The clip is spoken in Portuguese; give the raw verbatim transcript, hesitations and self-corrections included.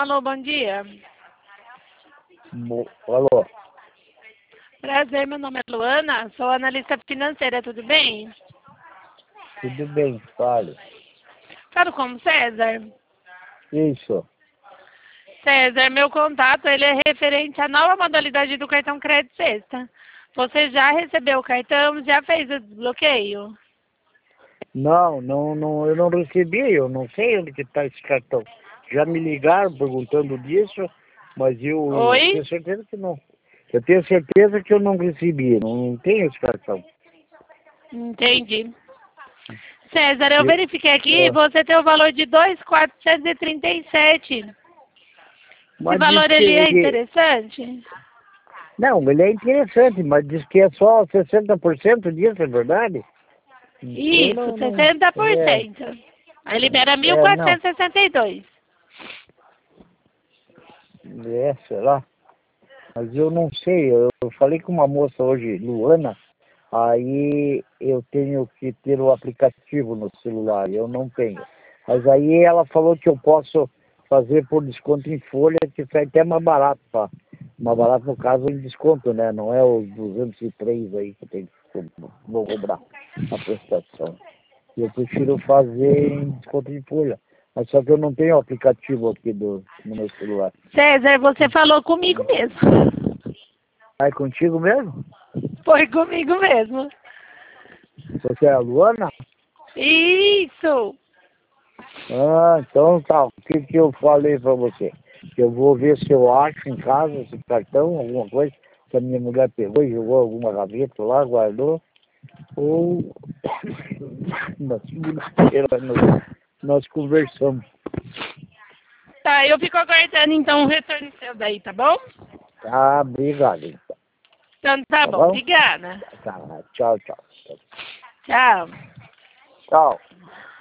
Alô, bom dia. Bo... Alô? Prazer, meu nome é Luana, sou analista financeira, tudo bem? Tudo bem, fale. Falo com César. Isso. César, meu contato ele é referente à nova modalidade do cartão crédito sexta. Você já recebeu o cartão, já fez o desbloqueio? Não, não, não, eu não recebi, eu não sei onde que está esse cartão. Já me ligaram perguntando disso, mas eu Oi? tenho certeza que não. Eu tenho certeza que eu não recebi, não, não tenho esse cartão. Entendi. César, eu Eu, verifiquei aqui, é, você tem o valor de dois mil quatrocentos e trinta e sete. Esse mas diz valor que ele é ele... interessante? Não, ele é interessante, mas diz que é só sessenta por cento disso, é verdade? Eu Isso, não, não, sessenta por é, cento. Aí libera mil é, não, quatrocentos e sessenta e dois. é, sei lá. Mas eu não sei, eu falei com uma moça hoje, Luana, aí eu tenho que ter o aplicativo no celular, eu não tenho. Mas aí ela falou que eu posso fazer por desconto em folha, que sai até mais barato, tá? Mais barato no caso em desconto, né? Não é os duzentos e três aí que tem que vou cobrar a prestação. Eu prefiro fazer em desconto em folha. Mas só que eu não tenho o aplicativo aqui do, no meu celular. César, você falou comigo mesmo. Ah, é contigo mesmo? Foi comigo mesmo. Você é a Luana? Isso! Ah, então tá. O que que eu falei pra você? Que eu vou ver se eu acho em casa esse cartão, alguma coisa, que a minha mulher pegou e jogou alguma gaveta lá, guardou. Ou na segunda-feira nós, nós conversamos. Tá, eu fico aguardando então o retorno seu daí, tá bom? Tá, obrigado. Então. Então tá Tá bom, bom? obrigada. Tá, tchau, tchau. Tchau. Tchau.